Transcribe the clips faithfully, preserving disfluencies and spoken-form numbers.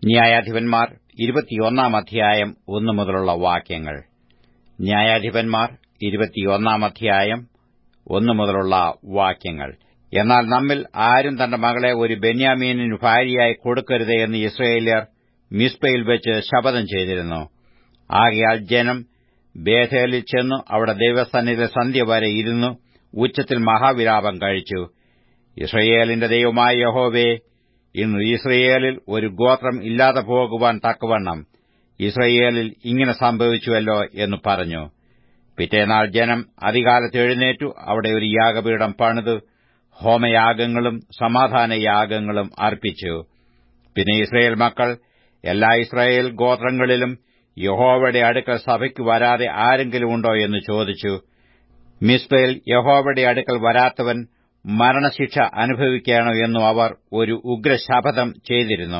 ന്യായാധിപന്മാർ ഇരുപത്തിയൊന്നാം അധ്യായം ഒന്നു മുതലുള്ള വാക്യങ്ങൾ. ന്യായാധിപന്മാർ ഇരുപത്തിയൊന്നാം അധ്യായം ഒന്നു മുതലുള്ള വാക്യങ്ങൾ. എന്നാൽ നമ്മിൽ ആരും തന്റെ മകളെ ഒരു ബെന്യാമീനിന് ഭാര്യയായി കൊടുക്കരുത് എന്ന് യിസ്രായേല്യർ മിസ്പയിൽ വെച്ച് ശപഥം ചെയ്തിരുന്നു. ആകയാൽ ജനം ബേഥേലിൽ ചെന്നു അവിടെ ദൈവസന്നിധിയിൽ സന്ധ്യ വരെ ഇരുന്നു ഉച്ചത്തിൽ മഹാവിലാപം കഴിച്ചു. യിസ്രായേലിന്റെ ദൈവമായ യഹോവേ, ഇന്ന് യിസ്രായേലിൽ ഒരു ഗോത്രം ഇല്ലാതെ പോകുവാൻ തക്കവണ്ണം യിസ്രായേലിൽ ഇങ്ങനെ സംഭവിച്ചുവല്ലോ എന്ന് പറഞ്ഞു. പിറ്റേനാൾ ജനം അതികാലത്ത് എഴുന്നേറ്റു അവിടെ ഒരു യാഗപീഠം പണിത് ഹോമയാഗങ്ങളും സമാധാനയാഗങ്ങളും അർപ്പിച്ചു. പിന്നെ യിസ്രായേൽ മക്കൾ എല്ലാ യിസ്രായേൽ ഗോത്രങ്ങളിലും യഹോവയുടെ അടുക്കൽ സഭയ്ക്ക് വരാതെ ആരെങ്കിലും ഉണ്ടോ എന്ന് ചോദിച്ചു. മിസ്പയിൽ യഹോവയുടെ അടുക്കൽ വരാത്തവൻ മരണശിക്ഷ അനുഭവിക്കണം എന്നു അവർ ഒരു ഉഗ്രശപഥം ചെയ്തിരുന്നു.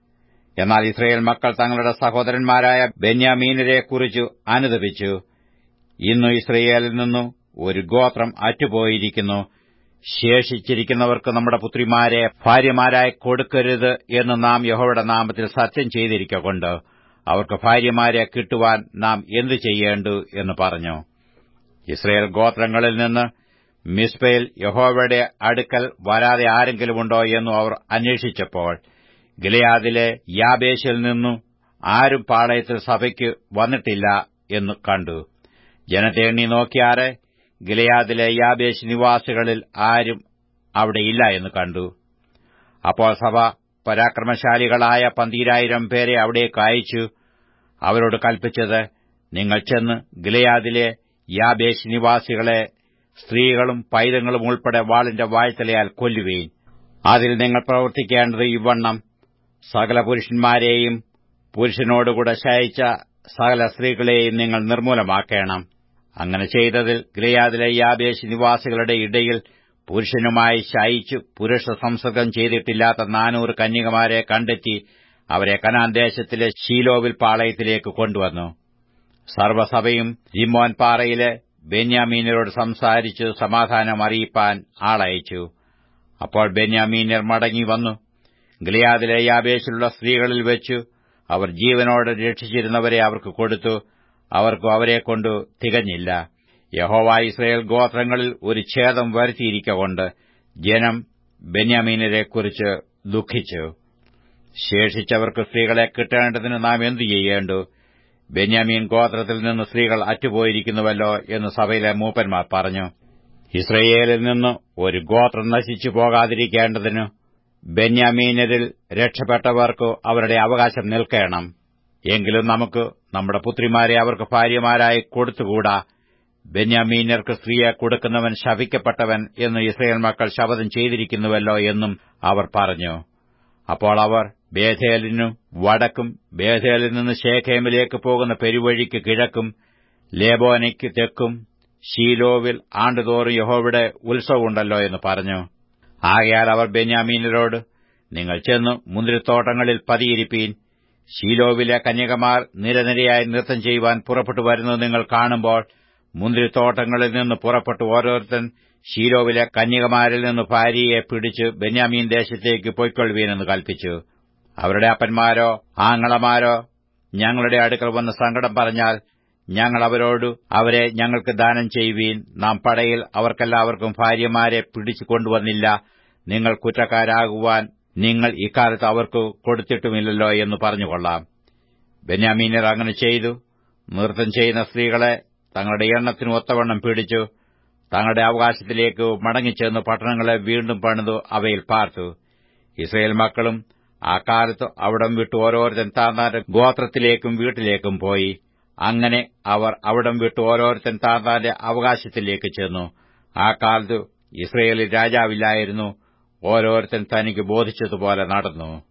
എന്നാൽ യിസ്രായേൽ മക്കൾ തങ്ങളുടെ സഹോദരന്മാരായ ബെന്യാമീനരെക്കുറിച്ച് അനുതപിച്ചു. ഇന്നു യിസ്രായേലിൽ നിന്നു ഒരു ഗോത്രം അറ്റുപോയിരിക്കുന്നു. ശേഷിച്ചിരിക്കുന്നവർക്ക് നമ്മുടെ പുത്രിമാരെ ഭാര്യമാരായി കൊടുക്കരുത് എന്ന് നാം യഹോവയുടെ നാമത്തിൽ സത്യം ചെയ്തിരിക്കൊണ്ട് അവർക്ക് ഭാര്യമാരെ കിട്ടുവാൻ നാം എന്തു ചെയ്യേണ്ടു എന്ന് പറഞ്ഞു. യിസ്രായേൽ ഗോത്രങ്ങളിൽ നിന്ന് മിസ്പയിൽ യഹോവയുടെ അടുക്കൽ വരാതെ ആരെങ്കിലും ഉണ്ടോ എന്നു അവർ അന്വേഷിച്ചപ്പോൾ ഗിലെയാദിലെ യാബേശിൽ നിന്നു ആരും പാളയത്തിൽ സഭയ്ക്ക് വന്നിട്ടില്ല എന്ന് കണ്ടു. ജനത്തെ എണ്ണി നോക്കിയാറെ ഗിലെയാദിലെ യാബേശ് നിവാസികളിൽ ആരും അവിടെയില്ല എന്ന് കണ്ടു. അപ്പോൾ സഭ പരാക്രമശാലികളായ പന്തീരായിരം പേരെ അവിടേക്ക് അയച്ചു. അവരോട് കൽപ്പിച്ചത്, നിങ്ങൾ ചെന്ന് ഗിലെയാദിലെ യാബേശ് നിവാസികളെ സ്ത്രീകളും പൈതങ്ങളും ഉൾപ്പെടെ വാളിന്റെ വായ്ത്തലയാൽ കൊല്ലുവീൻ. അതിൽ നിങ്ങൾ പ്രവർത്തിക്കേണ്ടത് ഇവണ്ണം: സകല പുരുഷന്മാരെയും പുരുഷനോടുകൂടെ ശയിച്ച സകല സ്ത്രീകളെയും നിങ്ങൾ നിർമ്മൂലമാക്കണം. അങ്ങനെ ചെയ്തതിൽ ഗിലെയാദിലെ യാബേശ് നിവാസികളുടെ ഇടയിൽ പുരുഷനുമായി ശയിച്ചു പുരുഷ സംസർഗം ചെയ്തിട്ടില്ലാത്ത നാനൂറ് കന്യകമാരെ കണ്ടെത്തി അവരെ കനാൻ ദേശത്തിലെ ശീലോവിൽ പാളയത്തിലേക്ക് കൊണ്ടുവന്നു. സർവ്വസഭയും രിമ്മോൻ പാറയിലെ ബെന്യാമീനരോട് സംസാരിച്ചു സമാധാനം അറിയിപ്പാൻ ആളയച്ചു. അപ്പോൾ ബെന്യാമീന്യർ മടങ്ങി വന്നു. ഗിലെയാദിലെ യാബേശിലുള്ള സ്ത്രീകളിൽ വെച്ചു അവർ ജീവനോടെ രക്ഷിച്ചിരുന്നവരെ അവർക്ക് കൊടുത്തു. അവർക്ക് അവരെക്കൊണ്ട് തികഞ്ഞില്ല. യഹോവ യിസ്രായേൽ ഗോത്രങ്ങളിൽ ഒരു ഛേദം വരുത്തിയിരിക്കൊണ്ട് ജനം ബെന്യാമീനരെക്കുറിച്ച് ദുഃഖിച്ചു. ശേഷിച്ചവർക്ക് സ്ത്രീകളെ കിട്ടേണ്ടതിന് നാം എന്തു ചെയ്യേണ്ടു? ബെന്യാമീൻ ഗോത്രത്തിൽ നിന്ന് സ്ത്രീകൾ അറ്റുപോയിരിക്കുന്നുവല്ലോ എന്ന് സഭയിലെ മൂപ്പന്മാർ പറഞ്ഞു. യിസ്രായേലിൽ നിന്ന് ഒരു ഗോത്രം നശിച്ചു പോകാതിരിക്കേണ്ടതിന് ബെന്യാമീനരിൽ രക്ഷപ്പെട്ടവർക്ക് അവരുടെ അവകാശം നിൽക്കണം. എങ്കിലും നമുക്ക് നമ്മുടെ പുത്രിമാരെ അവർക്ക് ഭാര്യമാരായി കൊടുത്തുകൂടാ. ബെന്യാമീന്യർക്ക് സ്ത്രീയെ കൊടുക്കുന്നവൻ ശപിക്കപ്പെട്ടവൻ എന്ന് യിസ്രായേൽ മക്കൾ ശപഥം ചെയ്തിരിക്കുന്നുവല്ലോ എന്നും അവർ പറഞ്ഞു. അപ്പോൾ അവർ ബേഥേലിനു വടക്കും ബേഥേലിൽ നിന്ന് ശേഖേമിലേക്ക് പോകുന്ന പെരുവഴിക്ക് കിഴക്കും ലേബോനയ്ക്ക് തെക്കും ശീലോവിൽ ആണ്ടുതോറും യഹോവയുടെ ഉത്സവമുണ്ടല്ലോ എന്ന് പറഞ്ഞു. ആകയാൽ അവർ ബെന്യാമീനരോട്, നിങ്ങൾ ചെന്നു മുന്തിരിത്തോട്ടങ്ങളിൽ പതിയിരിപ്പീൻ. ശീലോവിലെ കന്യകമാർ നിരനിരയായി നൃത്തം ചെയ്യുവാൻ പുറപ്പെട്ടു വരുന്നത് നിങ്ങൾ കാണുമ്പോൾ മുന്തിരിത്തോട്ടങ്ങളിൽ നിന്ന് പുറപ്പെട്ടു ഓരോരുത്തൻ ശീലോവിലെ കന്യകമാരിൽ നിന്ന് ഭാര്യയെ പിടിച്ച് ബെന്യാമീൻ ദേശത്തേക്ക് പൊയ്ക്കൊള്ളുവീനെന്ന് കൽപ്പിച്ചു. അവരുടെ അപ്പന്മാരോ ആങ്ങളമാരോ ഞങ്ങളുടെ അടുക്കൽ വന്ന് സങ്കടം പറഞ്ഞാൽ ഞങ്ങൾ അവരോട്, അവരെ ഞങ്ങൾക്ക് ദാനം ചെയ്യുവീൻ. നാം പടയിൽ അവർക്കെല്ലാവർക്കും ഭാര്യമാരെ പിടിച്ചു കൊണ്ടുവന്നില്ല. നിങ്ങൾ കുറ്റക്കാരാകുവാൻ നിങ്ങൾ ഇക്കാലത്ത് അവർക്ക് കൊടുത്തിട്ടുമില്ലല്ലോ എന്ന് പറഞ്ഞുകൊള്ളാം. ബെന്യാമീന്യർ അങ്ങനെ ചെയ്തു. നൃത്തം ചെയ്യുന്ന സ്ത്രീകളെ തങ്ങളുടെ എണ്ണത്തിന് ഒത്തവണ്ണം പിടിച്ചു. തങ്ങളുടെ അവകാശത്തിലേക്ക് മടങ്ങിച്ചെന്ന് പട്ടണങ്ങളെ വീണ്ടും പണിതു അവയിൽ പാർത്തു. യിസ്രായേൽ മക്കളും ആ കാലത്ത് അവിടം വിട്ട് ഓരോരുത്തൻ താന്താന്റെ ഗോത്രത്തിലേക്കും വീട്ടിലേക്കും പോയി. അങ്ങനെ അവർ അവിടം വിട്ട് ഓരോരുത്തൻ താന്താന്റെ അവകാശത്തിലേക്ക് ചെന്നു. ആ കാലത്ത് യിസ്രായേലിൽ രാജാവില്ലായിരുന്നു. ഓരോരുത്തൻ തനിക്ക് ബോധിച്ചതുപോലെ നടന്നു.